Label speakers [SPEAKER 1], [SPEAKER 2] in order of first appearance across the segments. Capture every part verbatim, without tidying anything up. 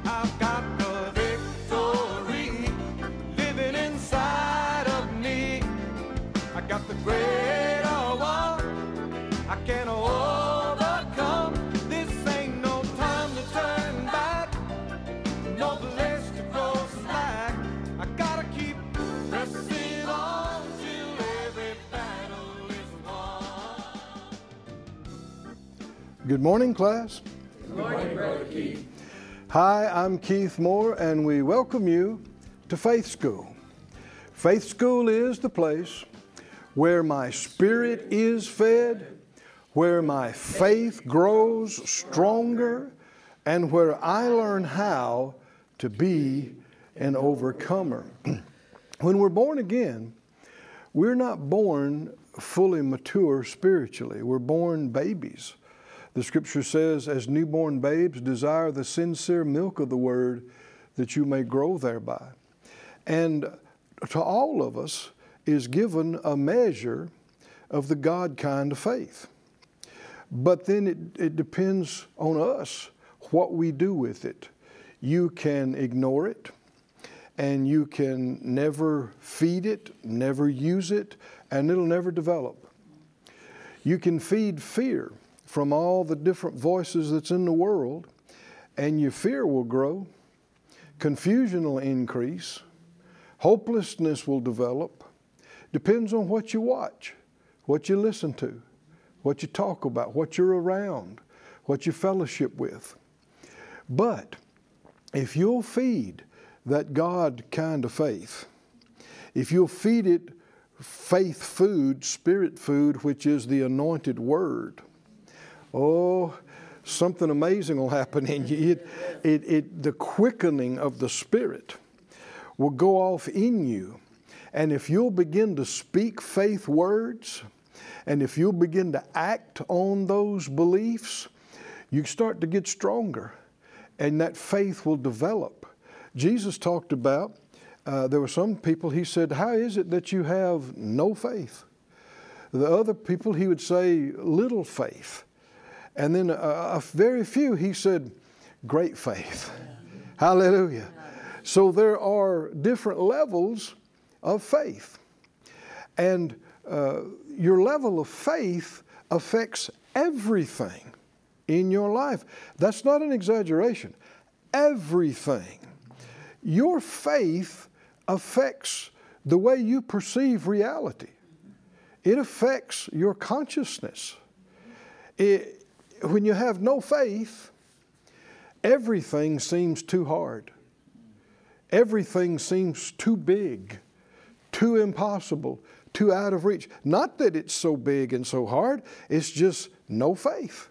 [SPEAKER 1] I've got the victory living inside of me. I got the greater one. I can overcome. This ain't no time to turn back. No place to go slack. I gotta keep pressing on till every battle is won.
[SPEAKER 2] Good morning, class.
[SPEAKER 3] Good morning, Brother Keith.
[SPEAKER 2] Hi, I'm Keith Moore, and we welcome you to Faith School. Faith School is the place where my spirit is fed, where my faith grows stronger, and where I learn how to be an overcomer. When we're born again, we're not born fully mature spiritually. We're born babies. The scripture says, as newborn babes, desire the sincere milk of the word that you may grow thereby. And to all of us is given a measure of the God kind of faith. But then it, it depends on us what we do with it. You can ignore it, and you can never feed it, never use it, and it'll never develop. You can feed fear from all the different voices that's in the world, and your fear will grow, confusion will increase, hopelessness will develop. Depends on what you watch, what you listen to, what you talk about, what you're around, what you fellowship with. But if you'll feed that God kind of faith, if you'll feed it faith food, spirit food, which is the anointed word, oh, something amazing will happen in you. It, it, it, the quickening of the Spirit will go off in you. And if you'll begin to speak faith words, and if you'll begin to act on those beliefs, you start to get stronger, and that faith will develop. Jesus talked about, uh, there were some people, he said, how is it that you have no faith? The other people, he would say, little faith. And then a, a very few, he said, great faith. Hallelujah. So there are different levels of faith. And uh, your level of faith affects everything in your life. That's not an exaggeration. Everything. Your faith affects the way you perceive reality. It affects your consciousness. It, When you have no faith, everything seems too hard. Everything seems too big, too impossible, too out of reach. Not that it's so big and so hard, it's just no faith.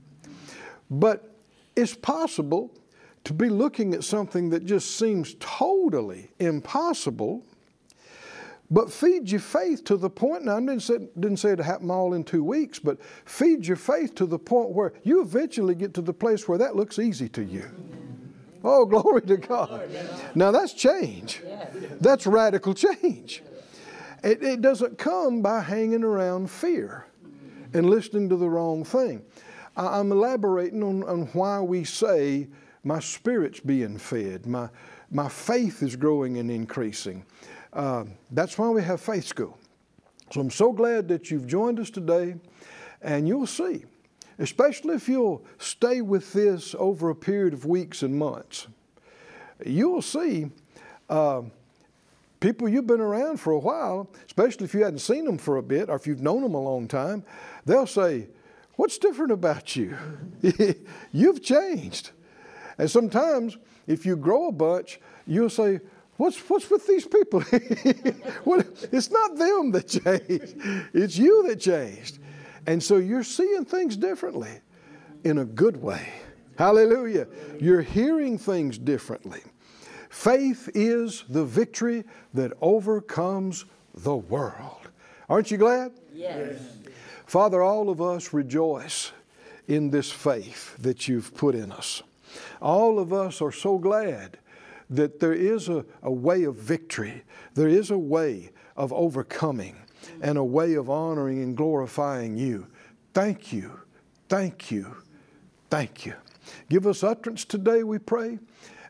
[SPEAKER 2] But it's possible to be looking at something that just seems totally impossible, but feed your faith to the point, now I didn't say, didn't say it happened all in two weeks, but feed your faith to the point where you eventually get to the place where that looks easy to you. Oh, glory to God. Now that's change. That's radical change. It, it doesn't come by hanging around fear and listening to the wrong thing. I, I'm elaborating on, on why we say my spirit's being fed, my, my faith is growing and increasing. Uh, that's why we have Faith School. So I'm so glad that you've joined us today, and you'll see, especially if you'll stay with this over a period of weeks and months, you'll see uh, people you've been around for a while, especially if you hadn't seen them for a bit or if you've known them a long time, they'll say, what's different about you? You've changed. And sometimes if you grow a bunch, you'll say, What's what's with these people? Well, it's not them that changed. It's you that changed. And so you're seeing things differently in a good way. Hallelujah. You're hearing things differently. Faith is the victory that overcomes the world. Aren't you glad?
[SPEAKER 3] Yes.
[SPEAKER 2] Father, all of us rejoice in this faith that you've put in us. All of us are so glad that there is a, a way of victory. There is a way of overcoming and a way of honoring and glorifying you. Thank you, thank you, thank you. Give us utterance today, we pray,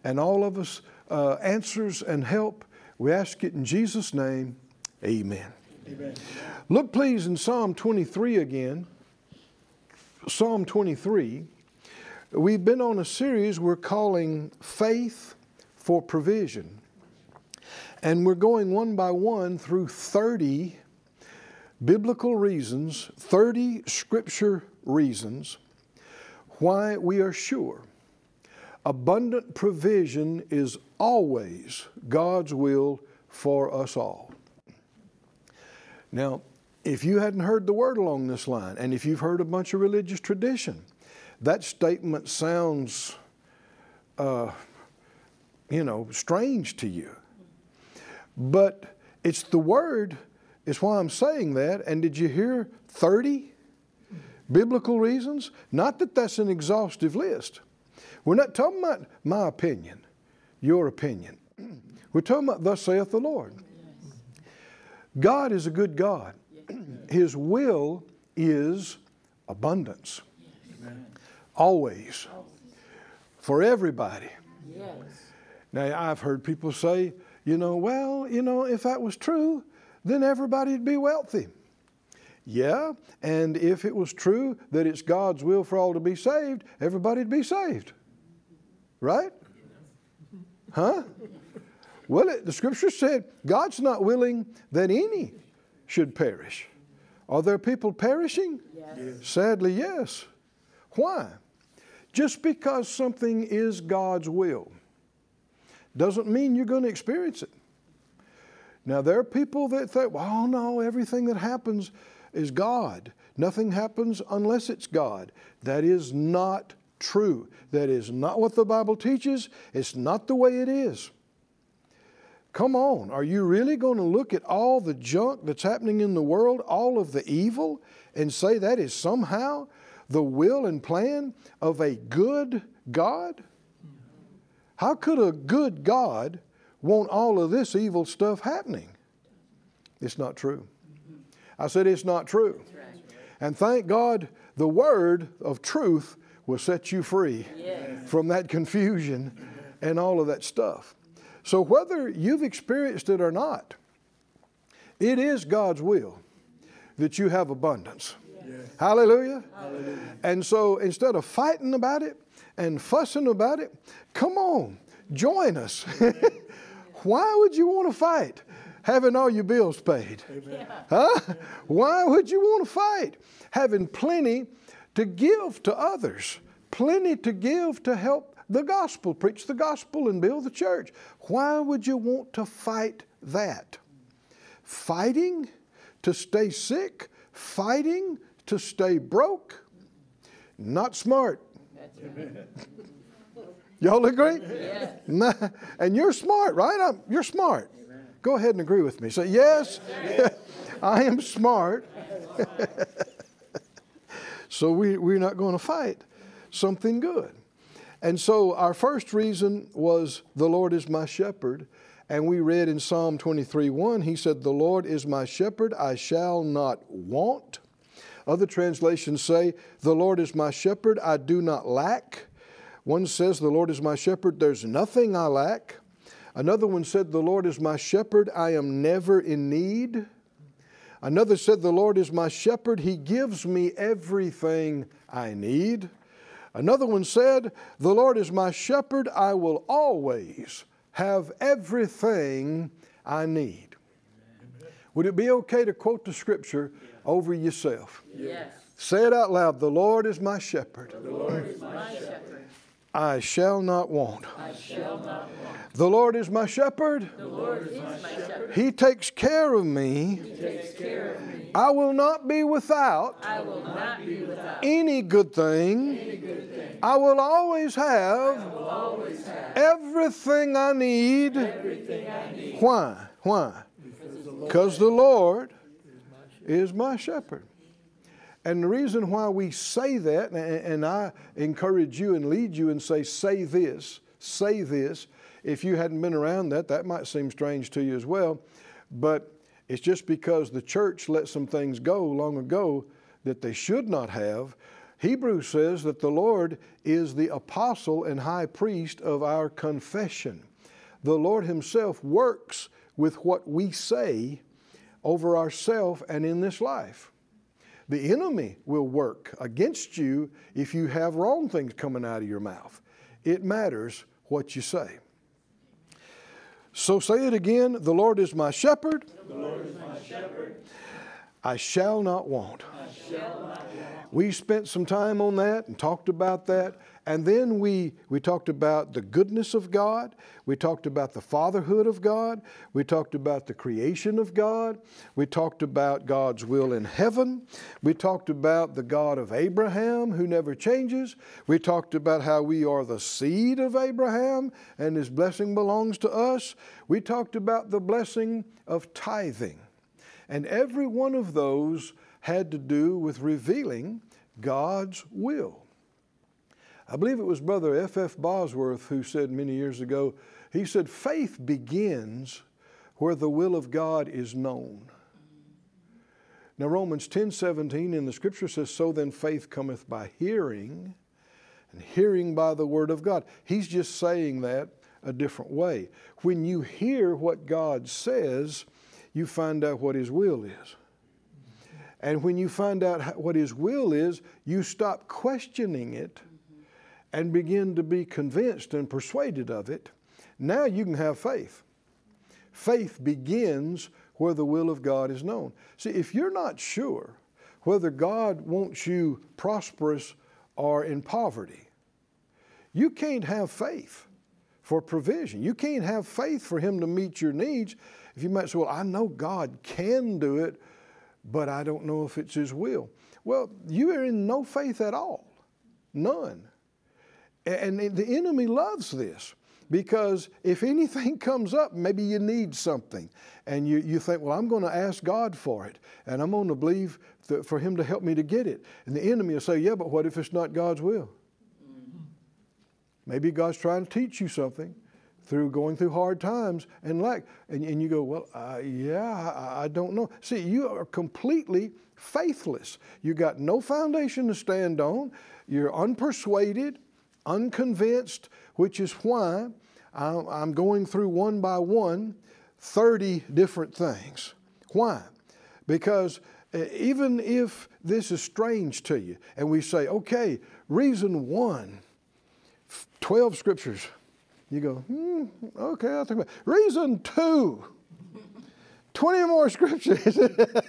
[SPEAKER 2] and all of us uh, answers and help. We ask it in Jesus' name. Amen. Amen. Look please in Psalm twenty-three again. Psalm twenty-three. We've been on a series we're calling Faith for Provision. And we're going one by one through thirty biblical reasons, thirty scripture reasons why we are sure abundant provision is always God's will for us all. Now, if you hadn't heard the word along this line, and if you've heard a bunch of religious tradition, that statement sounds, uh, you know, strange to you. But it's the word, is why I'm saying that. And did you hear thirty biblical reasons? Not that that's an exhaustive list. We're not talking about my opinion, your opinion. We're talking about thus saith the Lord. God is a good God. His will is abundance. Always. For everybody. Now, I've heard people say, you know, well, you know, if that was true, then everybody'd be wealthy. Yeah, and if it was true that it's God's will for all to be saved, everybody'd be saved. Right? Huh? Well, it, the scripture said God's not willing that any should perish. Are there people perishing? Yes. Sadly, yes. Why? Just because something is God's will doesn't mean you're going to experience it. Now, there are people that think, well, no, everything that happens is God. Nothing happens unless it's God. That is not true. That is not what the Bible teaches. It's not the way it is. Come on, are you really going to look at all the junk that's happening in the world, all of the evil, and say that is somehow the will and plan of a good God? How could a good God want all of this evil stuff happening? It's not true. I said it's not true. And thank God the word of truth will set you free yes. from that confusion and all of that stuff. So whether you've experienced it or not, it is God's will that you have abundance. Yes. Hallelujah. Hallelujah. And so instead of fighting about it and fussing about it, come on, join us. Why would you want to fight having all your bills paid? Amen. Huh? Why would you want to fight having plenty to give to others, plenty to give to help the gospel, preach the gospel and build the church? Why would you want to fight that? Fighting to stay sick, fighting to stay broke, not smart. Amen. Y'all agree? Yes. Nah, and you're smart, right? I'm, you're smart. Amen. Go ahead and agree with me. Say, yes, yes. I am smart. So we, we're not going to fight something good. And so our first reason was the Lord is my shepherd. And we read in Psalm twenty-three one, he said, the Lord is my shepherd, I shall not want. Other translations say, the Lord is my shepherd, I do not lack. One says, the Lord is my shepherd, there's nothing I lack. Another one said, the Lord is my shepherd, I am never in need. Another said, the Lord is my shepherd, He gives me everything I need. Another one said, the Lord is my shepherd, I will always have everything I need. Amen. Would it be okay to quote the scripture yeah. over yourself?
[SPEAKER 3] Yes.
[SPEAKER 2] Say it out loud, the Lord is my shepherd.
[SPEAKER 3] The Lord is my shepherd.
[SPEAKER 2] I shall not want.
[SPEAKER 3] I shall not want.
[SPEAKER 2] The Lord is my shepherd.
[SPEAKER 3] The Lord is my shepherd.
[SPEAKER 2] He takes care of me.
[SPEAKER 3] He takes care of me.
[SPEAKER 2] I will not be without.
[SPEAKER 3] I will not be without
[SPEAKER 2] any good thing.
[SPEAKER 3] Any good thing.
[SPEAKER 2] I will always have.
[SPEAKER 3] I will always have
[SPEAKER 2] everything I need.
[SPEAKER 3] Everything I need.
[SPEAKER 2] Why? Why? Because the Lord is my shepherd. And the reason why we say that, and I encourage you and lead you and say, say this, say this. If you hadn't been around that, that might seem strange to you as well. But it's just because the church let some things go long ago that they should not have. Hebrews says that the Lord is the apostle and high priest of our confession. The Lord himself works with what we say over ourselves and in this life. The enemy will work against you if you have wrong things coming out of your mouth. It matters what you say. So say it again. The Lord is my shepherd.
[SPEAKER 3] The Lord is my shepherd.
[SPEAKER 2] I shall not want.
[SPEAKER 3] I shall not want.
[SPEAKER 2] We spent some time on that and talked about that. And then we, we talked about the goodness of God. We talked about the fatherhood of God. We talked about the creation of God. We talked about God's will in heaven. We talked about the God of Abraham who never changes. We talked about how we are the seed of Abraham and his blessing belongs to us. We talked about the blessing of tithing. And every one of those had to do with revealing God's will. I believe it was Brother F F Bosworth who said many years ago, he said, faith begins where the will of God is known. Now Romans ten seventeen in the scripture says, so then faith cometh by hearing, and hearing by the word of God. He's just saying that a different way. When you hear what God says, you find out what his will is. And when you find out what his will is, you stop questioning it and begin to be convinced and persuaded of it. Now you can have faith. Faith begins where the will of God is known. See, if you're not sure whether God wants you prosperous or in poverty, you can't have faith for provision. You can't have faith for him to meet your needs. If you might say, well, I know God can do it, but I don't know if it's his will. Well, you are in no faith at all. None. And the enemy loves this because if anything comes up, maybe you need something and you, you think, well, I'm going to ask God for it and I'm going to believe that for him to help me to get it. And the enemy will say, yeah, but what if it's not God's will? Mm-hmm. Maybe God's trying to teach you something through going through hard times and lack. And, and you go, well, uh, yeah, I, I don't know. See, you are completely faithless. You got no foundation to stand on. You're unpersuaded, unconvinced, which is why I'm going through one by one thirty different things. Why? Because even if this is strange to you and we say, okay, reason one, twelve scriptures. You go, hmm, okay, I'll think about it. Reason two, twenty more scriptures.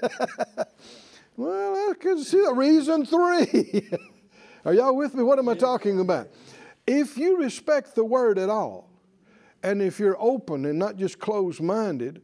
[SPEAKER 2] Well, I can see that. Reason three. Are y'all with me? What am I talking about? If you respect the word at all, and if you're open and not just closed-minded,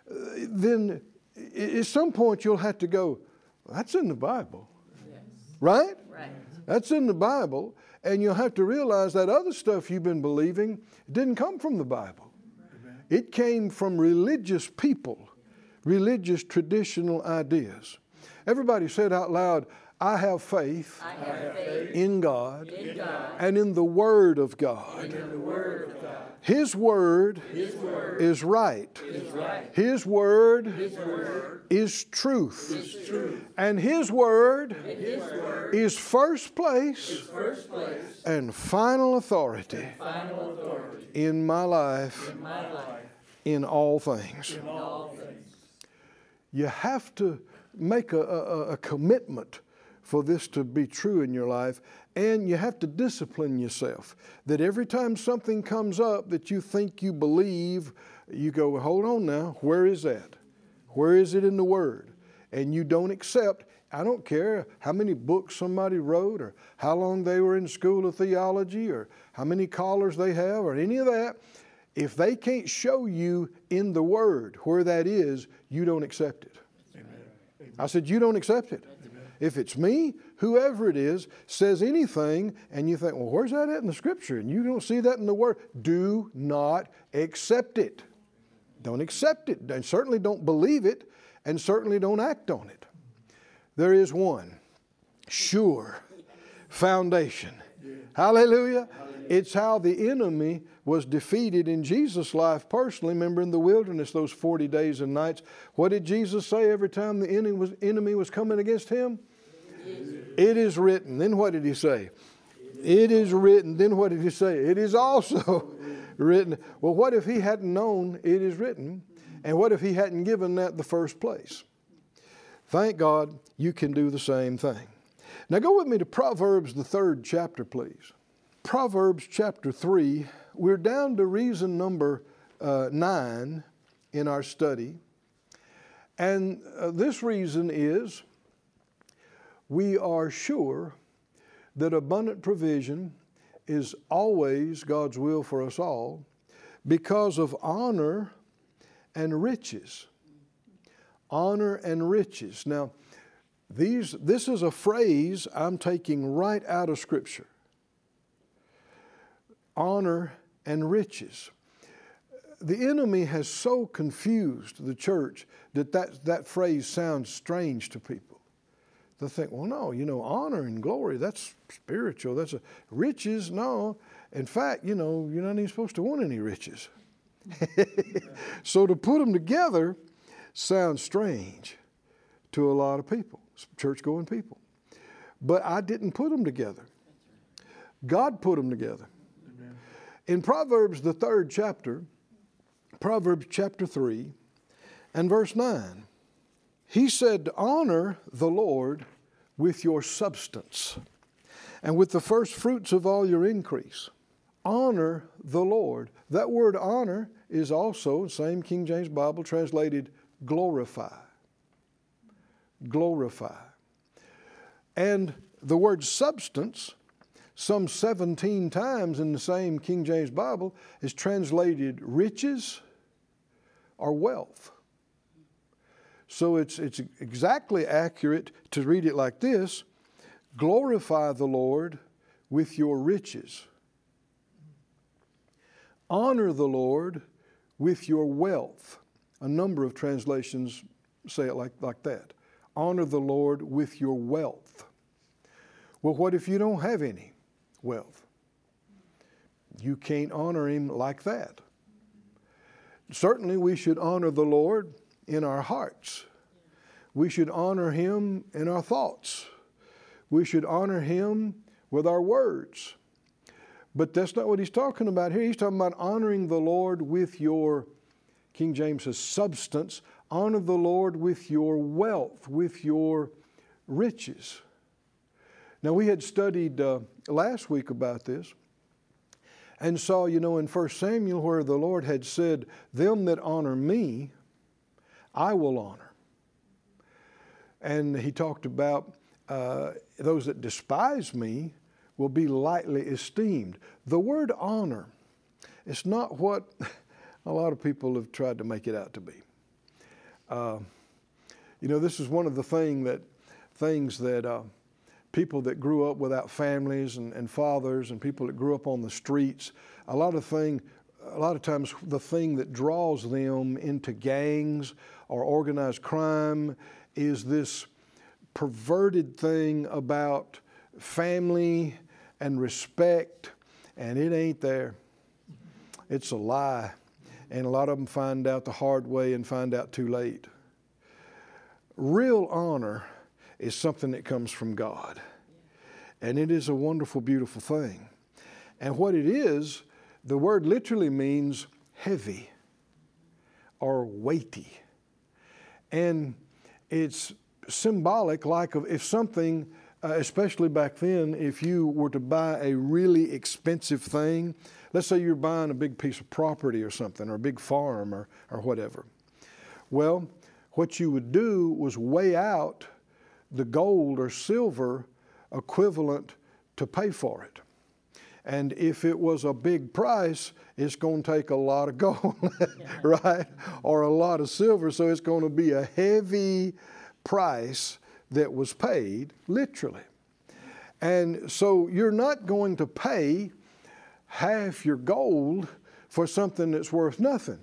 [SPEAKER 2] then at some point you'll have to go, that's in the Bible. Yes. Right?
[SPEAKER 3] Right.
[SPEAKER 2] That's in the Bible. And you'll have to realize that other stuff you've been believing didn't come from the Bible. Amen. It came from religious people, religious traditional ideas. Everybody said out loud, I have faith,
[SPEAKER 3] I have faith
[SPEAKER 2] in God,
[SPEAKER 3] in God
[SPEAKER 2] and in the Word of God.
[SPEAKER 3] and in the Word of God.
[SPEAKER 2] His Word,
[SPEAKER 3] His word
[SPEAKER 2] is right.
[SPEAKER 3] is right.
[SPEAKER 2] His Word,
[SPEAKER 3] His word
[SPEAKER 2] is truth.
[SPEAKER 3] is true.
[SPEAKER 2] And His Word,
[SPEAKER 3] And His word
[SPEAKER 2] is first place
[SPEAKER 3] is first place
[SPEAKER 2] and final authority
[SPEAKER 3] final authority
[SPEAKER 2] in my life,
[SPEAKER 3] in my life
[SPEAKER 2] in all things.
[SPEAKER 3] in all things.
[SPEAKER 2] You have to make a, a, a commitment for this to be true in your life, and you have to discipline yourself that every time something comes up that you think you believe, you go, well, hold on now, where is that? Where is it in the Word? And you don't accept, I don't care how many books somebody wrote or how long they were in school of theology or how many collars they have or any of that. If they can't show you in the Word where that is, you don't accept it. Amen. I said, you don't accept it. If it's me, whoever it is, says anything, and you think, well, where's that at in the Scripture? And you don't see that in the Word, do not accept it. Don't accept it. And certainly don't believe it, and certainly don't act on it. There is one sure foundation. Hallelujah. It's how the enemy was defeated in Jesus' life personally. Remember in the wilderness, those forty days and nights. What did Jesus say every time the enemy was, enemy was coming against him? It is written. Then what did he say? It is written. Then what did he say? It is also written. Well, what if he hadn't known it is written? And what if he hadn't given that the first place? Thank God you can do the same thing. Now go with me to Proverbs, the third chapter, please. Proverbs chapter three. We're down to reason number uh, nine in our study. And uh, this reason is we are sure that abundant provision is always God's will for us all because of honor and riches. Honor and riches. Now, these, this is a phrase I'm taking right out of Scripture. Honor and riches. The enemy has so confused the church that that, that phrase sounds strange to people. They think, well, no, you know, honor and glory, that's spiritual. That's a, riches, no. In fact, you know, you're not even supposed to want any riches. So to put them together sounds strange to a lot of people, church-going people. But I didn't put them together. God put them together. Amen. In Proverbs, the third chapter, Proverbs chapter three and verse nine, he said, honor the Lord with your substance and with the first fruits of all your increase. Honor the Lord. That word honor is also, same King James Bible, translated glorify. Glorify. And the word substance, some seventeen times in the same King James Bible, is translated riches or wealth. So it's, it's exactly accurate to read it like this: glorify the Lord with your riches. Honor the Lord with your wealth. A number of translations say it like, like that. Honor the Lord with your wealth. Well, what if you don't have any wealth? You can't honor Him like that. Certainly we should honor the Lord in our hearts. We should honor Him in our thoughts. We should honor Him with our words. But that's not what he's talking about here. He's talking about honoring the Lord with your, King James says, substance. Honor the Lord with your wealth, with your riches. Now, we had studied uh, last week about this and saw, you know, in First Samuel where the Lord had said, them that honor me, I will honor. And he talked about uh, those that despise me will be lightly esteemed. The word honor is not what a lot of people have tried to make it out to be. Uh, you know, this is one of the thing that, things that uh, people that grew up without families and, and fathers and people that grew up on the streets, a lot of thing, a lot of times the thing that draws them into gangs or organized crime is this perverted thing about family and respect, and it ain't there. It's a lie. And a lot of them find out the hard way and find out too late. Real honor is something that comes from God. And it is a wonderful, beautiful thing. And what it is, the word literally means heavy or weighty. And it's symbolic, like of if something, uh, especially back then, if you were to buy a really expensive thing, let's say you're buying a big piece of property or something, or a big farm or, or whatever. Well, what you would do was weigh out the gold or silver equivalent to pay for it. And if it was a big price, it's going to take a lot of gold, right? Or a lot of silver, so it's going to be a heavy price that was paid, literally. And so you're not going to pay half your gold for something that's worth nothing.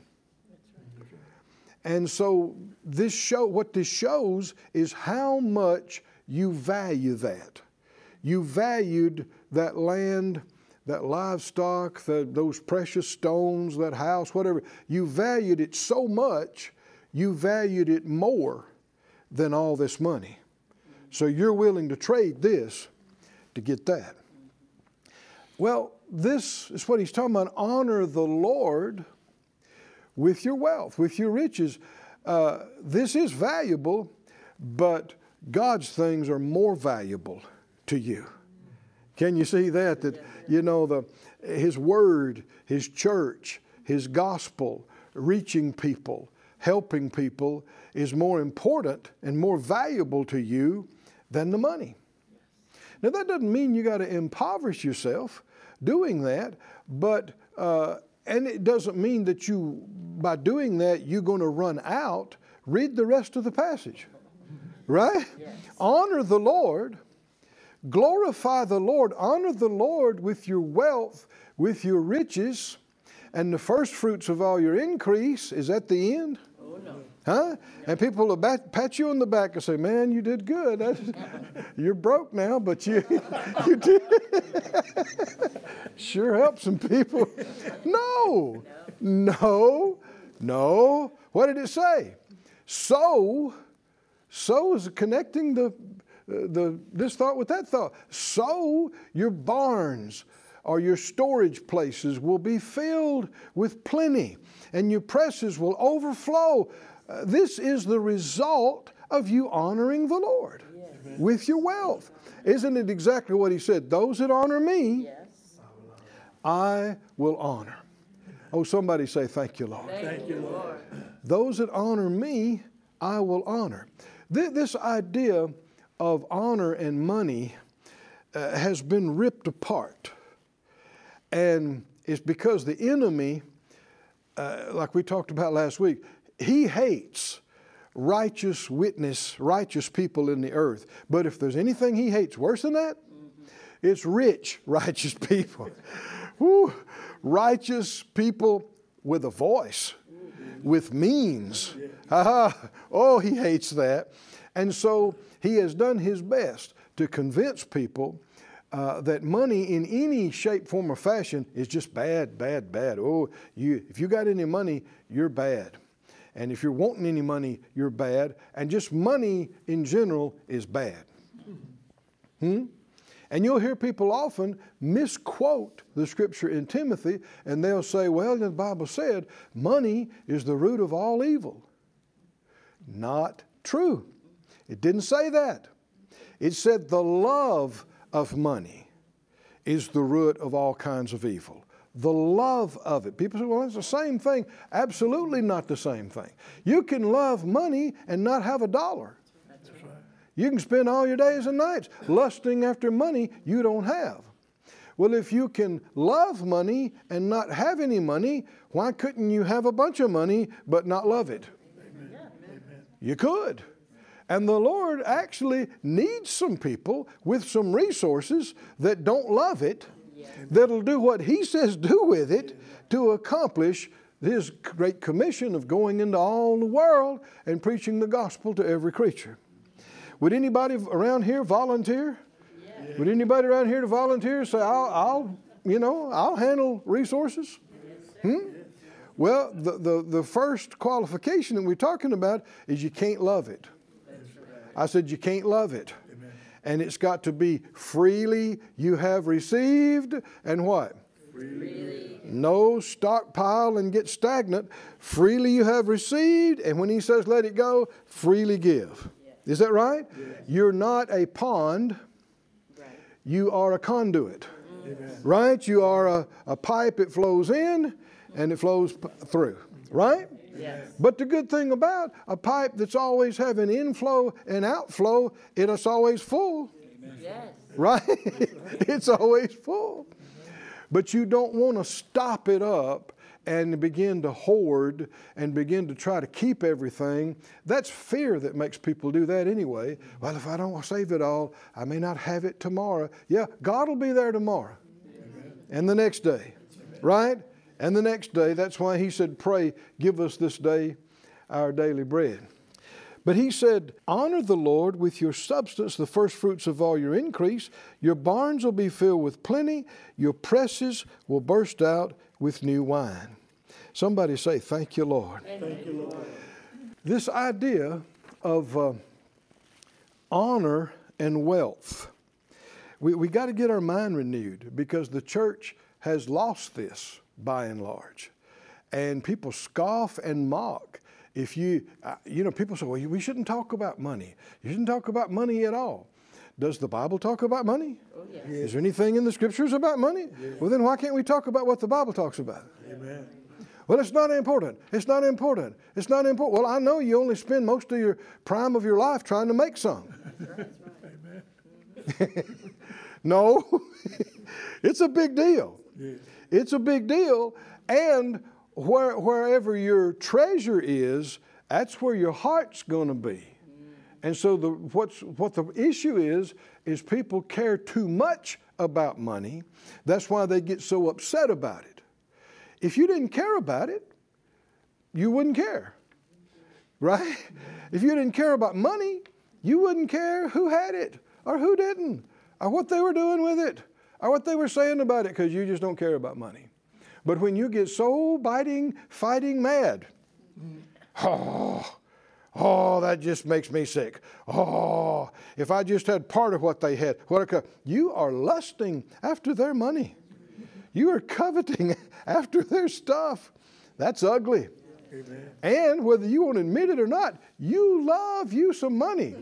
[SPEAKER 2] And so this show, what this shows is how much you value that. You valued that land, that livestock, the, those precious stones, that house, whatever. You valued it so much, you valued it more than all this money. So you're willing to trade this to get that. Well, this is what he's talking about. Honor the Lord with your wealth, with your riches. Uh, this is valuable, but God's things are more valuable to you. Can you see that? That, you know, the His Word, His church, His gospel, reaching people, helping people is more important and more valuable to you than the money. Now, that doesn't mean you got to impoverish yourself doing that, but, uh, and it doesn't mean that you, by doing that, you're going to run out. Read the rest of the passage, right? Yes. Honor the Lord, glorify the Lord, honor the Lord with your wealth, with your riches, and the first fruits of all your increase is at the end.
[SPEAKER 3] Oh, no.
[SPEAKER 2] Huh? And people will bat, pat you on the back and say, man, you did good. That's, you're broke now, but you, you did. Sure helped some people. No, no, no. What did it say? Sow, sow is connecting the, the, this thought with that thought. Sow your barns or your storage places will be filled with plenty, and your presses will overflow. Uh, this is the result of you honoring the Lord yes. with your wealth. Isn't it exactly what he said? Those that honor me, yes. I will honor. Oh, somebody say, thank you, Lord.
[SPEAKER 3] Thank you, Lord.
[SPEAKER 2] Those that honor me, I will honor. Th- this idea of honor and money uh, has been ripped apart. And it's because the enemy, uh, like we talked about last week, he hates righteous witness, righteous people in the earth. But if there's anything he hates worse than that, mm-hmm. it's rich, righteous people. Woo. Righteous people with a voice, mm-hmm. with means. Yeah. Oh, he hates that. And so he has done his best to convince people Uh, that money in any shape, form, or fashion is just bad, bad, bad. Oh, you, if you got any money, you're bad. And if you're wanting any money, you're bad. And just money in general is bad. Hmm? And you'll hear people often misquote the scripture in Timothy, and they'll say, well, the Bible said money is the root of all evil. Not true. It didn't say that. It said the love of money is the root of all kinds of evil. The love of it. People say, well, it's the same thing. Absolutely not the same thing. You can love money and not have a dollar. That's right. You can spend all your days and nights lusting after money you don't have. Well, if you can love money and not have any money, why couldn't you have a bunch of money but not love it? Amen. You could. And the Lord actually needs some people with some resources that don't love it, yes. that'll do what He says do with it to accomplish His great commission of going into all the world and preaching the gospel to every creature. Would anybody around here volunteer? Yes. Would anybody around here to volunteer? Say, I'll, I'll you know, I'll handle resources. Yes, hmm? Well, the, the, the first qualification that we're talking about is you can't love it. I said you can't love it. Amen. And it's got to be freely you have received and what? Freely. No stockpile and get stagnant. Freely you have received, and when he says let it go, freely give. Yes. Is that right? Yes. You're not a pond. Right. You are a conduit. Amen. Right? You are a, a pipe. It flows in and it flows p- through. Right? Yes. But the good thing about a pipe that's always having inflow and outflow, it's always full. Yes. Right? It's always full. But you don't want to stop it up and begin to hoard and begin to try to keep everything. That's fear that makes people do that anyway. Well, if I don't save it all, I may not have it tomorrow. Yeah, God will be there tomorrow. Amen. And the next day. Amen. Right? And the next day, that's why he said, pray, give us this day our daily bread. But he said, honor the Lord with your substance, the first fruits of all your increase. Your barns will be filled with plenty. Your presses will burst out with new wine. Somebody say, thank you, Lord.
[SPEAKER 3] Thank you, Lord.
[SPEAKER 2] This idea of uh, honor and wealth. We we got to get our mind renewed because the church has lost this by and large. And people scoff and mock. If you, uh, you know, people say, well, we shouldn't talk about money. You shouldn't talk about money at all. Does the Bible talk about money?
[SPEAKER 3] Oh, yes.
[SPEAKER 2] Yes. Is there anything in the scriptures about money? Yes. Well, then why can't we talk about what the Bible talks about?
[SPEAKER 3] Amen.
[SPEAKER 2] Well, it's not important. It's not important. It's not important. Well, I know you only spend most of your prime of your life trying to make some.
[SPEAKER 3] That's right. Amen.
[SPEAKER 2] No, it's a big deal.
[SPEAKER 3] Yes.
[SPEAKER 2] It's a big deal. And where, wherever your treasure is, that's where your heart's going to be. And so the, what's, what the issue is, is people care too much about money. That's why they get so upset about it. If you didn't care about it, you wouldn't care, right? If you didn't care about money, you wouldn't care who had it or who didn't, or what they were doing with it, or what they were saying about it, because you just don't care about money. But when you get so biting, fighting mad, oh, oh, that just makes me sick. Oh, if I just had part of what they had, what a, you are lusting after their money. You are coveting after their stuff. That's ugly.
[SPEAKER 3] Amen.
[SPEAKER 2] And whether you want to admit it or not, you love you some money.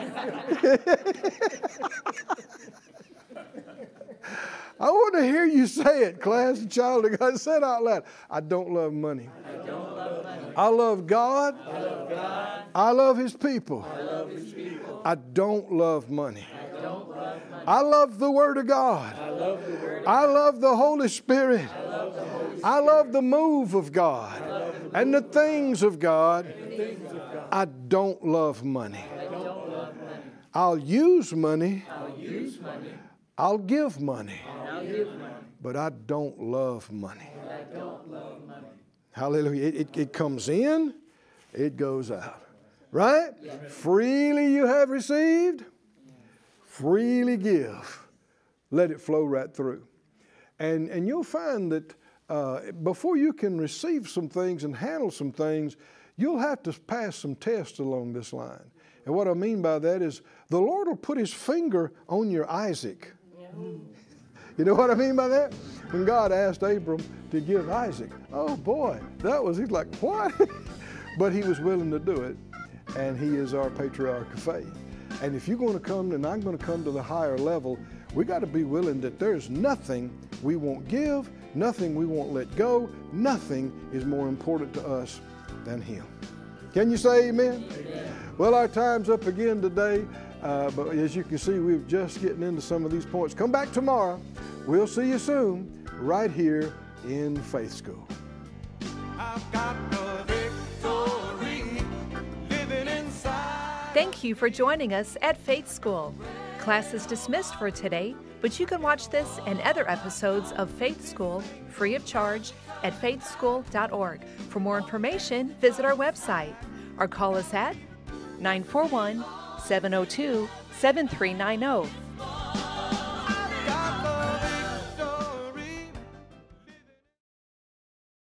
[SPEAKER 2] I want to hear you say it, class, child of God. Say it out loud. I don't love money.
[SPEAKER 3] I don't love money.
[SPEAKER 2] I love God.
[SPEAKER 3] I love God.
[SPEAKER 2] I love His people.
[SPEAKER 3] I love His people.
[SPEAKER 2] I don't love money.
[SPEAKER 3] I don't love money.
[SPEAKER 2] I love the Word of God.
[SPEAKER 3] I love the Word of
[SPEAKER 2] I love the Holy Spirit.
[SPEAKER 3] I love the Holy Spirit.
[SPEAKER 2] I love the move of God and the things of God.
[SPEAKER 3] Things of God.
[SPEAKER 2] I don't love money.
[SPEAKER 3] I don't love money.
[SPEAKER 2] I'll use money.
[SPEAKER 3] I'll use money.
[SPEAKER 2] I'll give money.
[SPEAKER 3] I'll give money.
[SPEAKER 2] But I don't love money.
[SPEAKER 3] I don't love money.
[SPEAKER 2] Hallelujah. It, it, it comes in, it goes out. Right? Freely you have received, freely give. Let it flow right through. And, and you'll find that uh, before you can receive some things and handle some things, you'll have to pass some tests along this line. And what I mean by that is the Lord will put His finger on your Isaac. You know what I mean by that? When God asked Abram to give Isaac, oh boy, that was, he's like, what? But he was willing to do it, and he is our patriarch of faith. And if you're going to come, and I'm going to come to the higher level, we got to be willing that there's nothing we won't give, nothing we won't let go, nothing is more important to us than Him. Can you say amen? Amen. Well, our time's up again today. Uh, but as you can see, we're just getting into some of these points. Come back tomorrow. We'll see you soon right here in Faith School.
[SPEAKER 1] I've got the victory living inside.
[SPEAKER 4] Thank you for joining us at Faith School. Class is dismissed for today, but you can watch this and other episodes of Faith School free of charge at faith school dot org. For more information, visit our website or call us at nine four one, seven oh two, seven three nine oh.